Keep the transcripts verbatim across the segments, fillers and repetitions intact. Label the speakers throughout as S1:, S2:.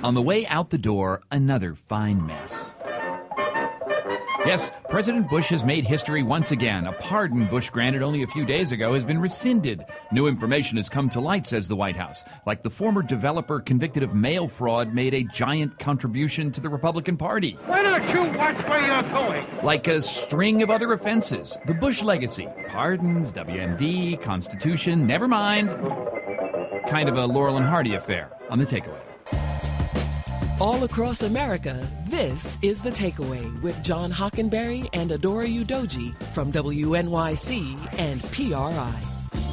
S1: On the way out the door, another fine mess. Yes, President Bush has made history once again. A pardon Bush granted only a few days ago has been rescinded. New information has come to light, says the White House. Like the former developer convicted of mail fraud made a giant contribution to the Republican Party.
S2: Why don't you watch where you're going?
S1: Like a string of other offenses. The Bush legacy. Pardons, W M D, Constitution, never mind. Kind of a Laurel and Hardy affair on The Takeaway.
S3: All across America, this is The Takeaway with John Hockenberry and Adora Udoji from W N Y C and P R I.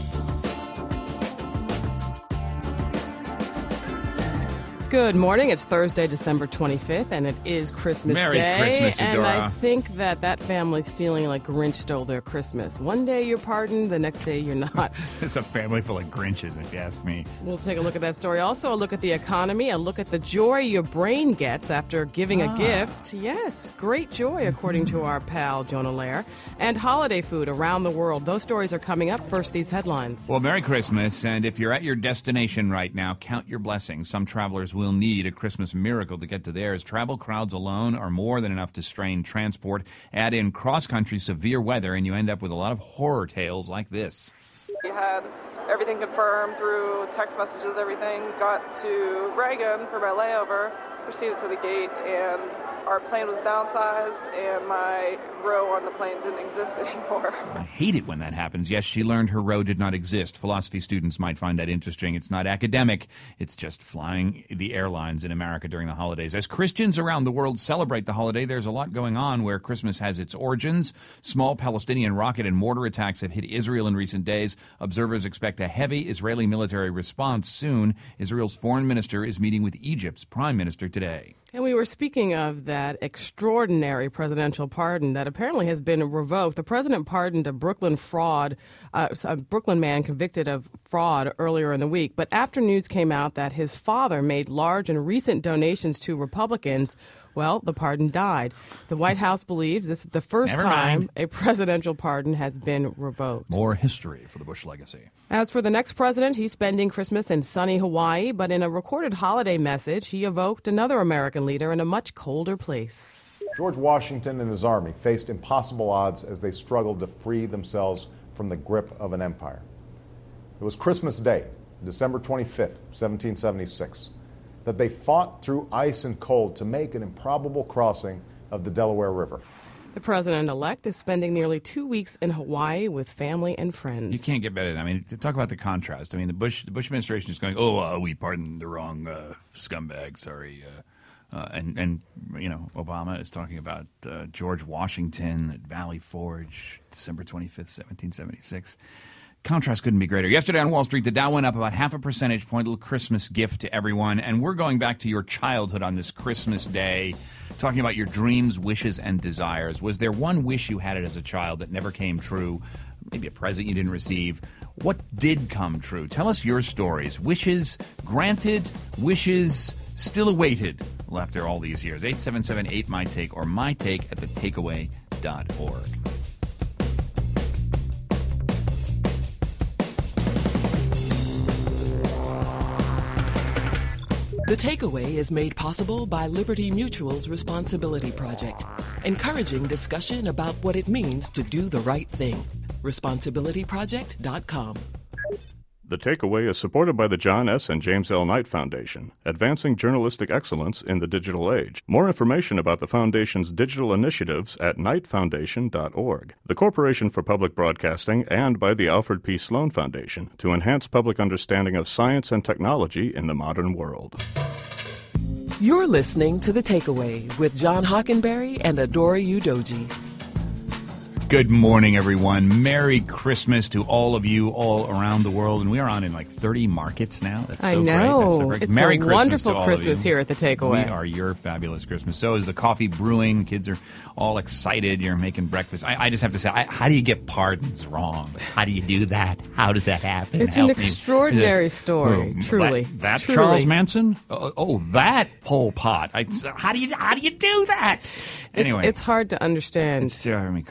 S4: Good morning. It's Thursday, December twenty-fifth, and it is Christmas
S1: Merry
S4: Day.
S1: Christmas, Adora.
S4: And I think that that family's feeling like Grinch stole their Christmas. One day you're pardoned, the next day you're not.
S1: It's a family full of Grinches, if you ask me.
S4: We'll take a look at that story. Also, a look at the economy, a look at the joy your brain gets after giving
S1: Ah.
S4: a gift. Yes, great joy, according to our pal, Jonah Lair. And holiday food around the world. Those stories are coming up. First, these headlines.
S1: Well, Merry Christmas, and if you're at your destination right now, count your blessings. Some travelers will need a Christmas miracle to get to theirs. Travel crowds alone are more than enough to strain transport. Add in cross-country severe weather, and you end up with a lot of horror tales like this.
S5: We had everything confirmed through text messages, everything. Got to Reagan for my layover, proceeded to the gate, and our plane was downsized, and my row on the plane didn't exist anymore.
S1: I hate it when that happens. Yes, she learned her row did not exist. Philosophy students might find that interesting. It's not academic. It's just flying the airlines in America during the holidays. As Christians around the world celebrate the holiday, there's a lot going on where Christmas has its origins. Small Palestinian rocket and mortar attacks have hit Israel in recent days. Observers expect a heavy Israeli military response soon. Israel's foreign minister is meeting with Egypt's prime minister today.
S4: And we were speaking of that extraordinary presidential pardon that apparently has been revoked. The president pardoned a Brooklyn fraud, uh, a Brooklyn man convicted of fraud earlier in the week. But after news came out that his father made large and recent donations to Republicans, well, the pardon died. The White House believes this is the first
S1: Never
S4: time
S1: mind.
S4: a presidential pardon has been revoked.
S1: More history for the Bush legacy.
S4: As for the next president, he's spending Christmas in sunny Hawaii, but in a recorded holiday message, he evoked another American leader in a much colder place.
S6: George Washington and his army faced impossible odds as they struggled to free themselves from the grip of an empire. It was Christmas Day, December twenty-fifth, seventeen seventy-six, that they fought through ice and cold to make an improbable crossing of the Delaware River.
S4: The president-elect is spending nearly two weeks in Hawaii with family and friends.
S1: You can't get better than that. I mean, to talk about the contrast. I mean, the Bush the Bush administration is going, oh, uh, we pardoned the wrong uh, scumbag, sorry. Uh, uh, and, and, you know, Obama is talking about uh, George Washington at Valley Forge, December twenty-fifth, seventeen seventy-six. Contrast couldn't be greater. Yesterday on Wall Street, the Dow went up about half a percentage point, a little Christmas gift to everyone. And we're going back to your childhood on this Christmas day, talking about your dreams, wishes, and desires. Was there one wish you had as a child that never came true? Maybe a present you didn't receive. What did come true? Tell us your stories. Wishes granted, wishes still awaited after all these years. eight seven seven eight, my take or my take at the takeaway dot org.
S3: The Takeaway is made possible by Liberty Mutual's Responsibility Project, encouraging discussion about what it means to do the right thing. responsibility project dot com.
S7: The Takeaway is supported by the John S. and James L. Knight Foundation, advancing journalistic excellence in the digital age. More information about the Foundation's digital initiatives at knight foundation dot org. The Corporation for Public Broadcasting, and by the Alfred P. Sloan Foundation to enhance public understanding of science and technology in the modern world.
S3: You're listening to The Takeaway with John Hockenberry and Adora Udoji.
S1: Good morning, everyone. Merry Christmas to all of you all around the world. And we are on in like thirty markets now. That's so
S4: I know.
S1: great. That's so great.
S4: It's
S1: Merry
S4: a
S1: Christmas
S4: wonderful
S1: to all
S4: Christmas
S1: of you.
S4: here at The Takeaway.
S1: We are your fabulous Christmas. So is the coffee brewing. Kids are all excited. You're making breakfast. I, I just have to say, I, how do you get pardons wrong? How do you do that? How does that happen?
S4: It's
S1: Help
S4: an
S1: me.
S4: extraordinary story,
S1: Oh,
S4: truly.
S1: That, that
S4: truly.
S1: Charles Manson? Oh, oh, that Pol Pot. I, how do you how do you do that?
S4: It's,
S1: Anyway,
S4: it's hard to understand.
S1: it's driving me crazy. Anyway.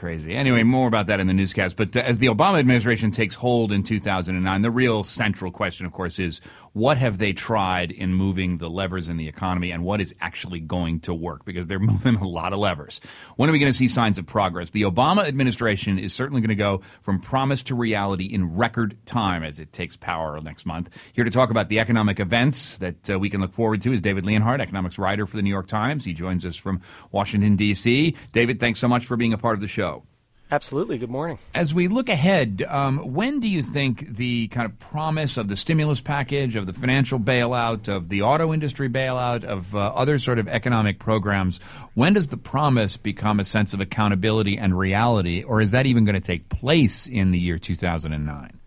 S1: anyway, more about that in the newscast. But uh, as the Obama administration takes hold in two thousand nine, the real central question, of course, is what have they tried in moving the levers in the economy and what is actually going to work? Because they're moving a lot of levers. When are we going to see signs of progress? The Obama administration is certainly going to go from promise to reality in record time as it takes power next month. Here to talk about the economic events that uh, we can look forward to is David Leonhardt, economics writer for the New York Times. He joins us from Washington, D C. David, thanks so much for being a part of the show.
S8: Absolutely. Good morning.
S1: As we look ahead, um, when do you think the kind of promise of the stimulus package, of the financial bailout, of the auto industry bailout, of uh, other sort of economic programs, when does the promise become a sense of accountability and reality, or is that even going to take place in the year two thousand nine?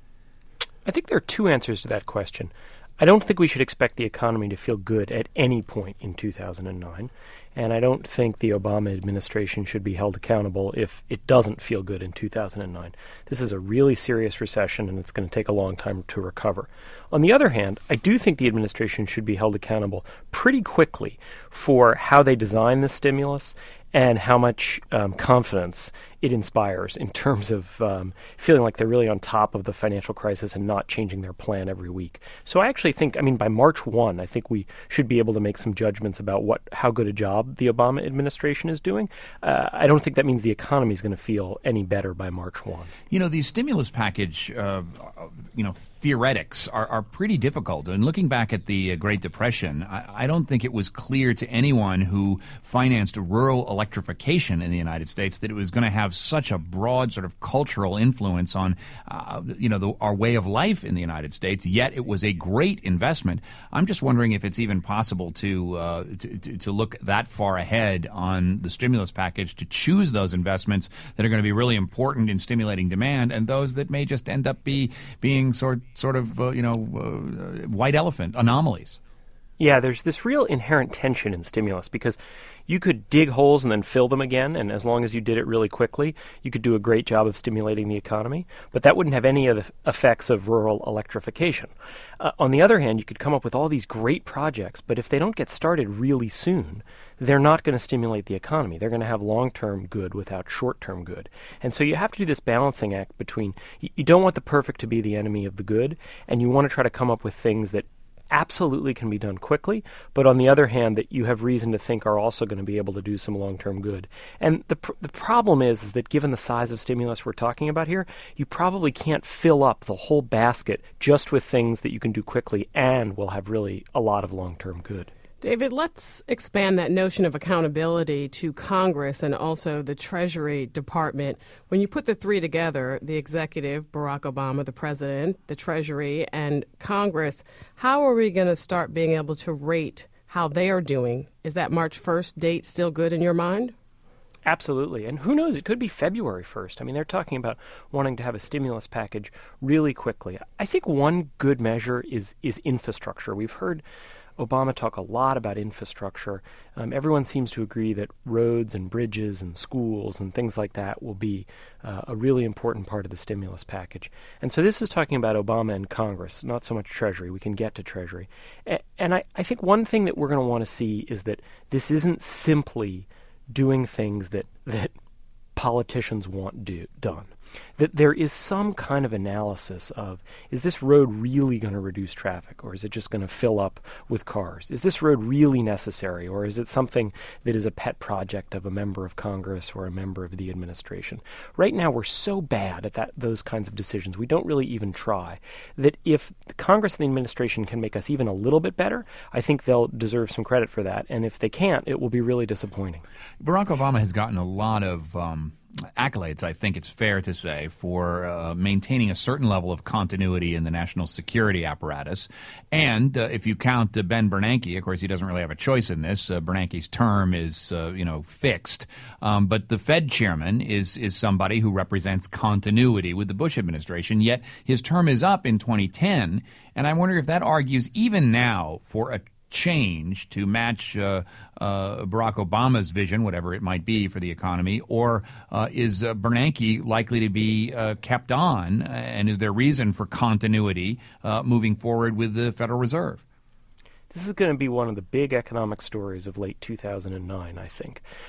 S8: I think there are two answers to that question. I don't think we should expect the economy to feel good at any point in two thousand nine. And I don't think the Obama administration should be held accountable if it doesn't feel good in two thousand nine. This is a really serious recession, and it's going to take a long time to recover. On the other hand, I do think the administration should be held accountable pretty quickly for how they design the stimulus and how much um, confidence it inspires in terms of um, feeling like they're really on top of the financial crisis and not changing their plan every week. So I actually think, I mean, by March first, I think we should be able to make some judgments about what how good a job the Obama administration is doing. Uh, I don't think that means the economy is going to feel any better by March first.
S1: You know, the stimulus package, uh, you know, theoretics are, are pretty difficult. And looking back at the Great Depression, I, I don't think it was clear to anyone who financed rural electrification in the United States that it was going to have such a broad sort of cultural influence on, uh, you know, the, our way of life in the United States. Yet it was a great investment. I'm just wondering if it's even possible to, uh, to, to to look that far ahead on the stimulus package to choose those investments that are going to be really important in stimulating demand, and those that may just end up be being sort sort of uh, you know uh, white elephant anomalies.
S8: Yeah, there's this real inherent tension in stimulus because you could dig holes and then fill them again, and as long as you did it really quickly, you could do a great job of stimulating the economy, but that wouldn't have any of the effects of rural electrification. Uh, on the other hand, you could come up with all these great projects, but if they don't get started really soon, they're not going to stimulate the economy. They're going to have long-term good without short-term good. And so you have to do this balancing act between, you, you don't want the perfect to be the enemy of the good, and you want to try to come up with things that absolutely can be done quickly, but on the other hand, that you have reason to think are also going to be able to do some long-term good. And the pr- the problem is, is that given the size of stimulus we're talking about here, you probably can't fill up the whole basket just with things that you can do quickly and will have really a lot of long-term good.
S4: David, let's expand that notion of accountability to Congress and also the Treasury Department. When you put the three together, the executive, Barack Obama, the president, the Treasury, and Congress, how are we going to start being able to rate how they are doing? Is that March first date still good in your mind?
S8: Absolutely. And who knows, it could be February first. I mean, they're talking about wanting to have a stimulus package really quickly. I think one good measure is is infrastructure. We've heard Obama talk a lot about infrastructure. Um, everyone seems to agree that roads and bridges and schools and things like that will be uh, a really important part of the stimulus package. And so this is talking about Obama and Congress, not so much Treasury. We can get to Treasury. A- and I, I think one thing that we're going to want to see is that this isn't simply doing things that, that politicians want do, done. That there is some kind of analysis of, is this road really going to reduce traffic, or is it just going to fill up with cars? Is this road really necessary, or is it something that is a pet project of a member of Congress or a member of the administration? Right now, we're so bad at that those kinds of decisions, we don't really even try, that if the Congress and the administration can make us even a little bit better, I think they'll deserve some credit for that. And if they can't, it will be really disappointing.
S1: Barack Obama has gotten a lot of Um accolades, I think it's fair to say, for uh, maintaining a certain level of continuity in the national security apparatus. And uh, if you count uh, Ben Bernanke, of course, he doesn't really have a choice in this. Uh, Bernanke's term is, uh, you know, fixed. Um, but the Fed chairman is is somebody who represents continuity with the Bush administration. Yet his term is up in twenty ten, and I wonder if that argues even now for a change to match uh, uh, Barack Obama's vision, whatever it might be, for the economy, or uh, is uh, Bernanke likely to be uh, kept on, and is there reason for continuity uh, moving forward with the Federal Reserve?
S8: This is going to be one of the big economic stories of late two thousand nine, I think.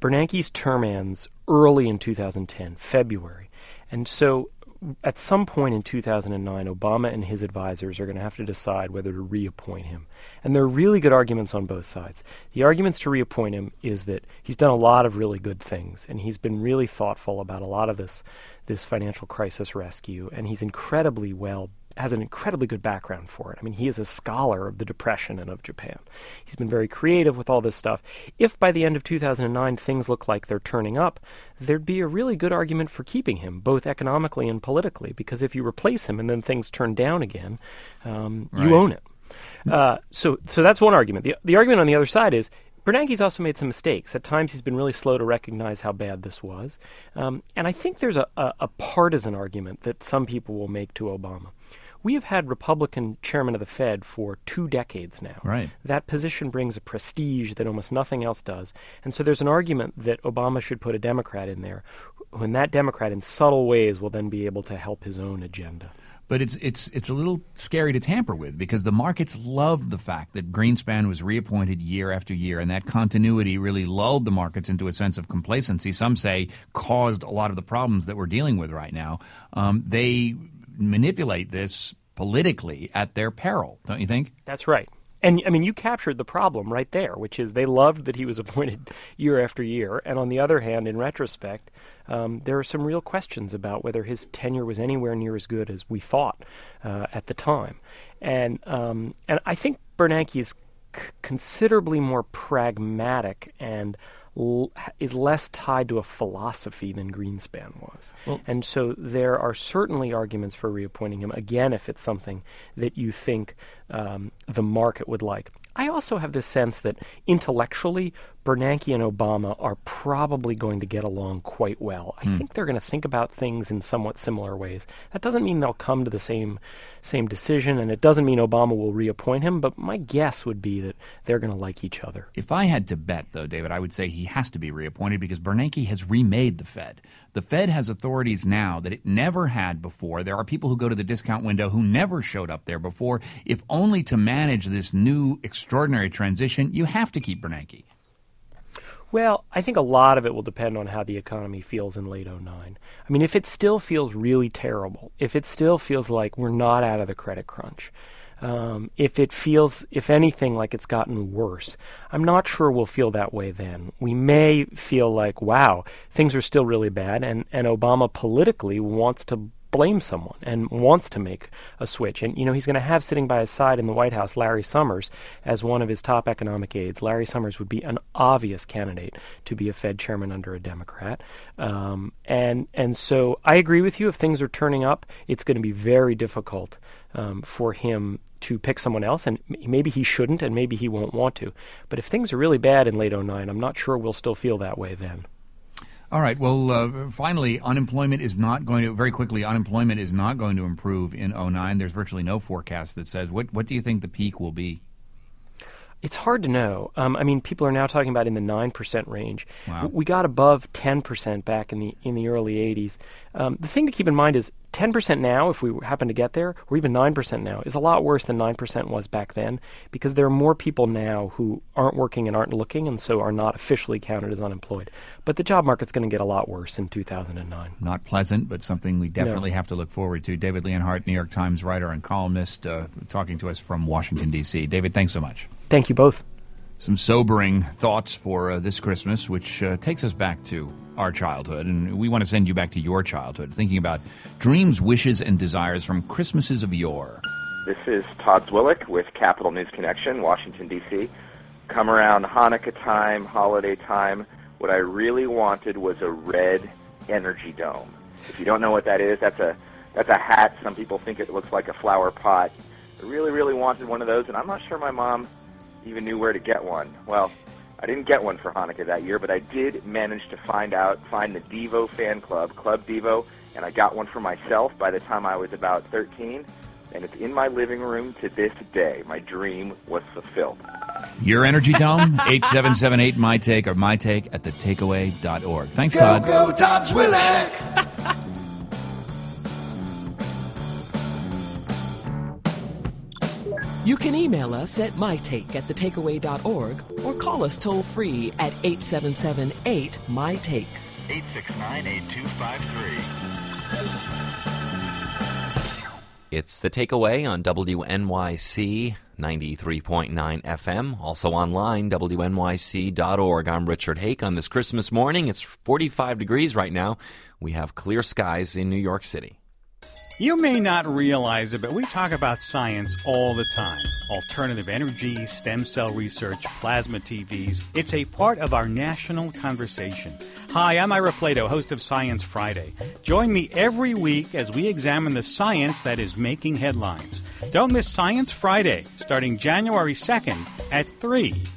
S8: Bernanke's term ends early in two thousand ten, February. And so at some point in two thousand nine, Obama and his advisors are going to have to decide whether to reappoint him. And there are really good arguments on both sides. The arguments to reappoint him is that he's done a lot of really good things, and he's been really thoughtful about a lot of this, this financial crisis rescue, and he's incredibly well has an incredibly good background for it. I mean, he is a scholar of the Depression and of Japan. He's been very creative with all this stuff. If by the end of two thousand nine things look like they're turning up, there'd be a really good argument for keeping him, both economically and politically, because if you replace him and then things turn down again, um, right. you own it. Uh, so, so that's one argument. The, the argument on the other side is Bernanke's also made some mistakes. At times he's been really slow to recognize how bad this was. Um, and I think there's a, a, a partisan argument that some people will make to Obama. We have had Republican chairman of the Fed for two decades now.
S1: Right.
S8: That position brings a prestige that almost nothing else does. And so there's an argument that Obama should put a Democrat in there, when that Democrat in subtle ways will then be able to help his own agenda.
S1: But it's it's it's a little scary to tamper with, because the markets loved the fact that Greenspan was reappointed year after year, and that continuity really lulled the markets into a sense of complacency. Some say caused a lot of the problems that we're dealing with right now. Um, they manipulate this politically at their peril, don't you think?
S8: That's right. And, I mean, you captured the problem right there, which is they loved that he was appointed year after year. And on the other hand, in retrospect, um, there are some real questions about whether his tenure was anywhere near as good as we thought uh, at the time. And, um, and I think Bernanke is c- considerably more pragmatic and is less tied to a philosophy than Greenspan was. Well, and so there are certainly arguments for reappointing him, again, if it's something that you think um, the market would like. I also have this sense that intellectually, Bernanke and Obama are probably going to get along quite well. I hmm. think they're going to think about things in somewhat similar ways. That doesn't mean they'll come to the same same decision, and it doesn't mean Obama will reappoint him, but my guess would be that they're going to like each other.
S1: If I had to bet, though, David, I would say he has to be reappointed because Bernanke has remade the Fed. The Fed has authorities now that it never had before. There are people who go to the discount window who never showed up there before. If only to manage this new extraordinary transition, you have to keep Bernanke.
S8: Well, I think a lot of it will depend on how the economy feels in late oh nine. I mean, if it still feels really terrible, if it still feels like we're not out of the credit crunch, um, if it feels, if anything, like it's gotten worse, I'm not sure we'll feel that way then. We may feel like, wow, things are still really bad, and, and Obama politically wants to blame someone and wants to make a switch. And, you know, he's going to have sitting by his side in the White House Larry Summers as one of his top economic aides. Larry Summers would be an obvious candidate to be a Fed chairman under a Democrat. Um, and and so I agree with you. If things are turning up, it's going to be very difficult um, for him to pick someone else. And maybe he shouldn't, and maybe he won't want to. But if things are really bad in late oh nine, I'm not sure we'll still feel that way then.
S1: All right. Well, uh, finally, unemployment is not going to, very quickly, unemployment is not going to improve in oh nine. There's virtually no forecast that says, what, what do you think the peak will be?
S8: It's hard to know. Um, I mean, people are now talking about in the nine percent range.
S1: Wow.
S8: We got above ten percent back in the in the early eighties. Um, the thing to keep in mind is ten percent now, if we happen to get there, or even nine percent now, is a lot worse than nine percent was back then, because there are more people now who aren't working and aren't looking, and so are not officially counted as unemployed. But the job market's going to get a lot worse in two thousand nine.
S1: Not pleasant, but something we definitely
S8: no.
S1: have to look forward to. David Leonhardt, New York Times writer and columnist, uh, talking to us from Washington, D C David, thanks so much.
S8: Thank you both.
S1: Some sobering thoughts for uh, this Christmas, which uh, takes us back to our childhood. And we want to send you back to your childhood, thinking about dreams, wishes, and desires from Christmases of yore.
S9: This is Todd Zwillich with Capital News Connection, Washington, D C Come around Hanukkah time, holiday time, what I really wanted was a red energy dome. If you don't know what that is, that's a that's a hat. Some people think it looks like a flower pot. I really, really wanted one of those, and I'm not sure my mom even knew where to get one. Well, I didn't get one for Hanukkah that year, but I did manage to find out, find the Devo fan club, Club Devo, and I got one for myself by the time I was about thirteen, and it's in my living room to this day. My dream was fulfilled.
S1: Your Energy Dome, eight seven seven eight, my take, or my take at the takeaway dot org. Thanks, Todd.
S10: Go, go, Todd Zwillich!
S3: You can email us at mytake at the takeaway dot org or call us toll-free at eight seven seven eight M Y take.
S11: eight six nine, eight two five three.
S12: It's The Takeaway on W N Y C ninety-three point nine F M, also online, W N Y C dot org. I'm Richard Hake. On this Christmas morning, it's forty-five degrees right now. We have clear skies in New York City.
S13: You may not realize it, but we talk about science all the time. Alternative energy, stem cell research, plasma T Vs. It's a part of our national conversation. Hi, I'm Ira Flato, host of Science Friday. Join me every week as we examine the science that is making headlines. Don't miss Science Friday, starting January second at three